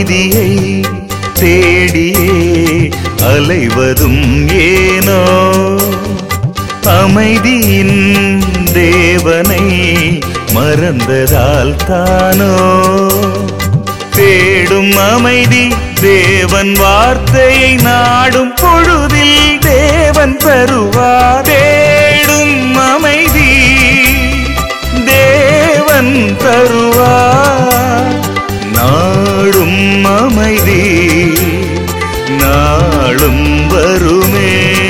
அமைதியை தேடியே அலைவதும் ஏனோ அமைதியின் தேவனை மறந்ததால் தானோ தேடும் அமைதி தேவன் வார்த்தையை நாடும் பொழுதில் தேவன் தருவார் தேடும் அமைதி தேவன் தருவார் நாடும் அமைதி நாளும் வருமே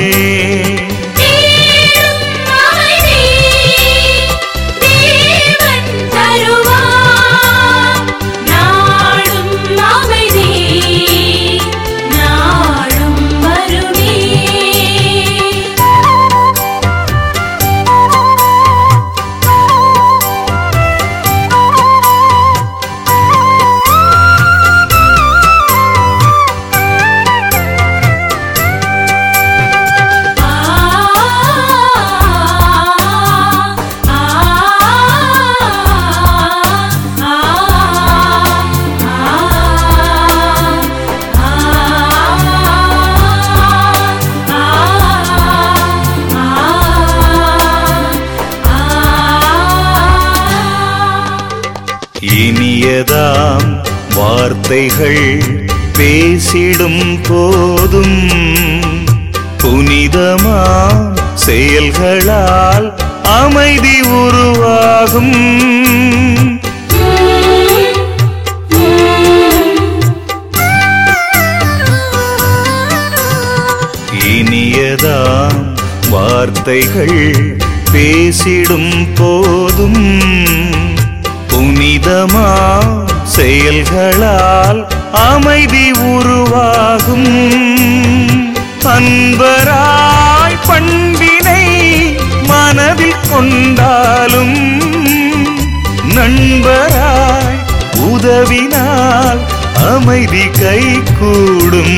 இனியதாம் வார்த்தைகள் பேசிடும் போதும் புனிதமா செயல்களால் அமைதி உருவாகும் இனியதாம் வார்த்தைகள் பேசிடும் போதும் புனிதமா செயல்களால் அமைதி உருவாகும் அன்பராய் பண்பினை மனதில் கொண்டாலும் நண்பராய் உதவினால் அமைதி கைகூடும்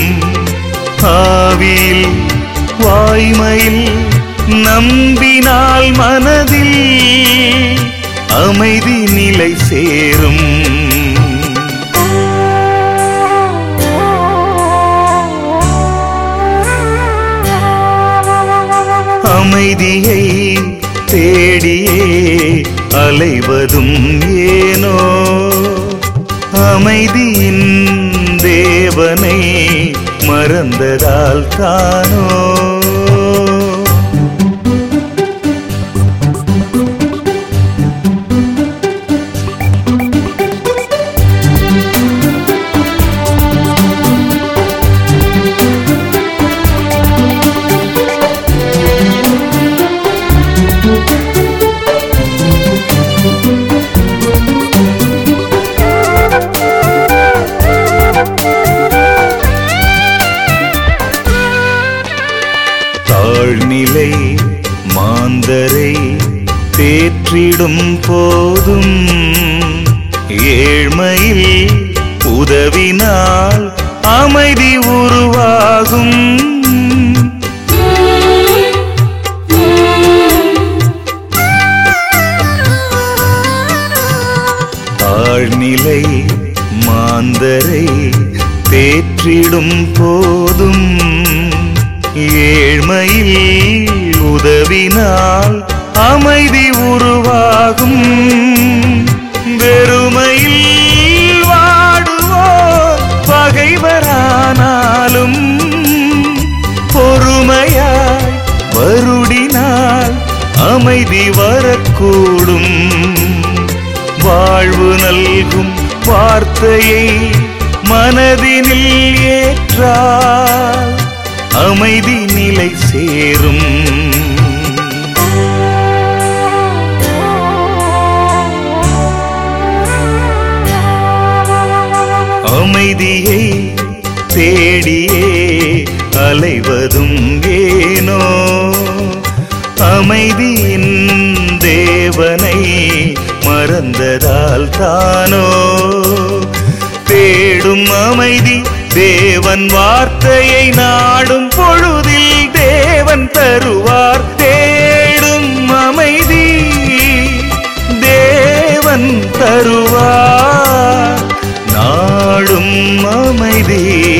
ஆவியில் வாய்மையில் நம்பினால் மனதில் அமைதி நிலை சேரும் அமைதியை தேடியே அலைவதும் ஏனோ அமைதியின் தேவனை மறந்ததால் தானோ தாழ்நிலை மாந்தரை தேற்றிடும் போதும் ஏழ்மையில் உதவினால் அமைதி உருவாகும் தாழ்நிலை மாந்தரை தேற்றிடும் போதும் ஏழ்மையில் உதவினால் அமைதி உருவாகும் வெறுமையில் வாடுவோர் பகைவரானாலும் பொறுமையாய் வருடினால் அமைதி வரக்கூடும் வாழ்வு நல்கும் வார்த்தையை மனதினில் ஏற்றால் அமைதி நிலை சேரும் அமைதியை தேடியே அலைவதும் ஏனோ அமைதியின் தேவனை மறந்ததால் தானோ தேடும் அமைதி தேவன் வார்த்தையை நாடும் பொழுதில் தேவன் தருவார் தேடும் அமைதி தேவன் தருவார் நாடும் நாடும் அமைதி